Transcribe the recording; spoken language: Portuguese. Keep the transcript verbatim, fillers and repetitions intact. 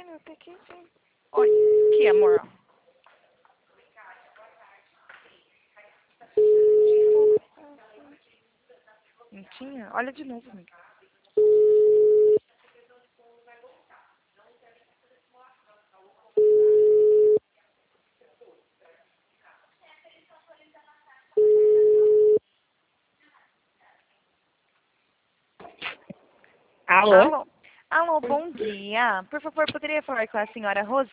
vendo? Tá aqui sim. Olha, aqui, amor. Não tinha? Olha de novo, amiga. Alô? Alô? Alô, bom dia. Por favor, poderia falar com a senhora Rose?